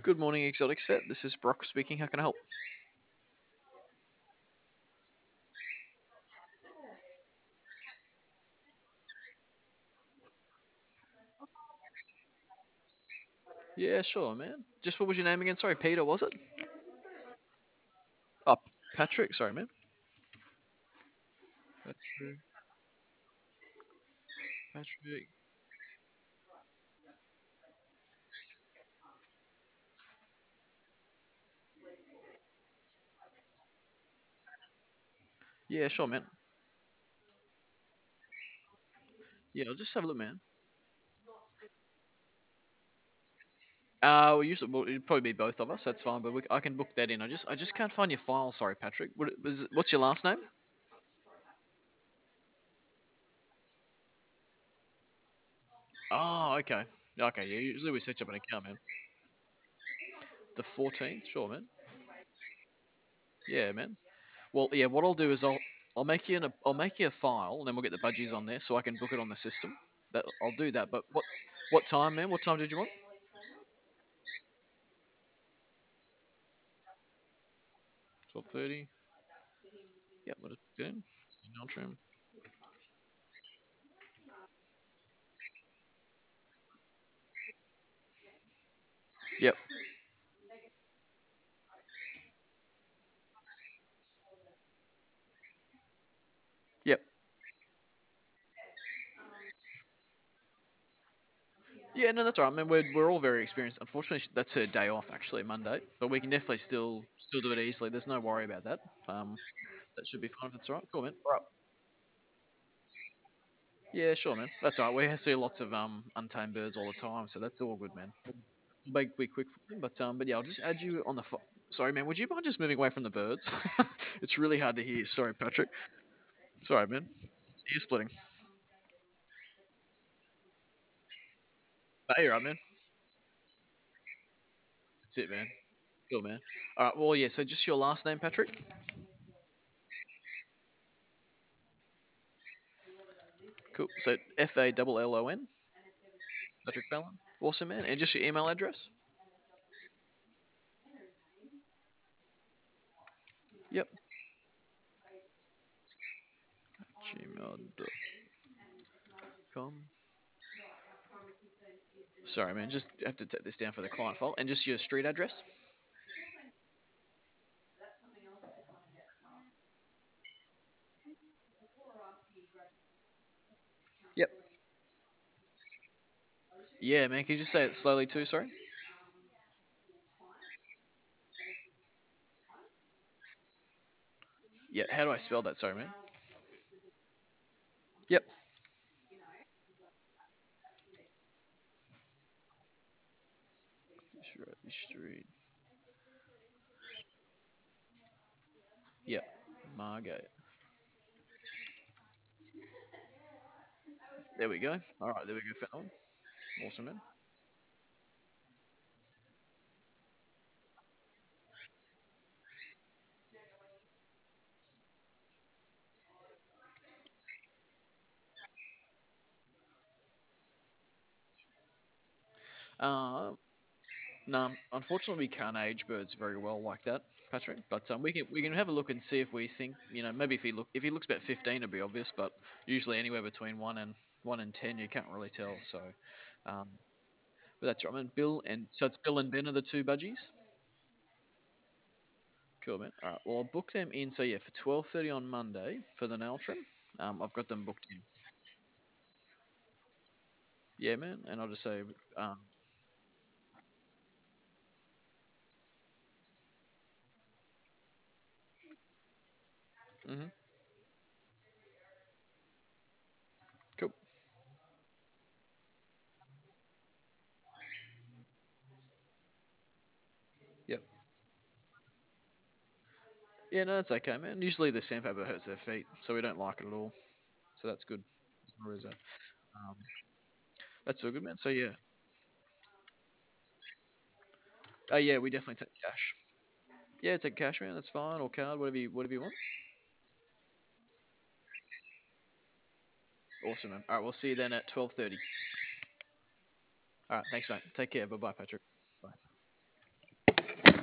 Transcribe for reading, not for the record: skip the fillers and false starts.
Good morning, Exotics Vet. This is Brock speaking. How can I help? Yeah, sure, man. Just what was your name again? Sorry, Peter, was it? Oh, Patrick. Sorry, man. Patrick. Patrick. Yeah, sure, man. Yeah, I'll just have a look, man. Well, it'd probably be both of us. That's fine, but I can book that in. I just can't find your file. Sorry, Patrick. What's your last name? Oh, okay. Okay, yeah. Usually we set up an account, man. The 14th, sure, man. Yeah, man. Well, yeah. What I'll do is I'll make you a file, and then we'll get the budgies on there, so I can book it on the system. That I'll do that. But what time, man? What time did you want? 12:30. Yep, we'll just book it in. Email trim. Yep. Yep. Yeah, no, that's all right. I mean, we're all very experienced. Unfortunately, that's her day off actually, Monday. But we can definitely still do it easily. There's no worry about that. That should be fine if that's all right. Cool, man. All right. Yeah, sure, man. That's all right. We see lots of untamed birds all the time, so that's all good, man. We'll be quick for them, but yeah, I'll just add you on the. Sorry, man. Would you mind just moving away from the birds? It's really hard to hear. Sorry, Patrick. Sorry, man. Ear splitting. No, you're right, man. That's it, man. Cool, man. All right. Well, yeah. So just your last name, Patrick. Cool. So Fallon. Patrick Fallon. Awesome, man. And just your email address. Yep. Gmail.com. Sorry, man. Just have to take this down for the client file. And just your street address. Yep. Yeah, man. Can you just say it slowly too? Sorry. Yeah. How do I spell that? Sorry, man. Yep. Street. Yep. Margate. There we go. All right. There we go. Fallon. Awesome, man. Uh, no, unfortunately, we can't age birds very well like that, Patrick. But we can have a look and see if we think maybe if he looks about 15, it'd be obvious. But usually anywhere between one and 10, you can't really tell. So, um, but that's right. I mean, it's Bill and Ben are the two budgies. Cool, man. All right. Well, I'll book them in. So yeah, for 12:30 on Monday for the nail trim. I've got them booked in. Yeah, man. And I'll just say, um, hmm cool. Yep. Yeah, no, that's okay, man. Usually the sandpaper hurts their feet, so we don't like it at all. So that's good. Where is that? Um, that's all good, man. So yeah, oh yeah, we definitely take cash. Yeah, take cash, man. That's fine, or card, whatever you want. Awesome, man. All right, we'll see you then at 12:30. All right, thanks, mate. Take care. Bye, bye, Patrick.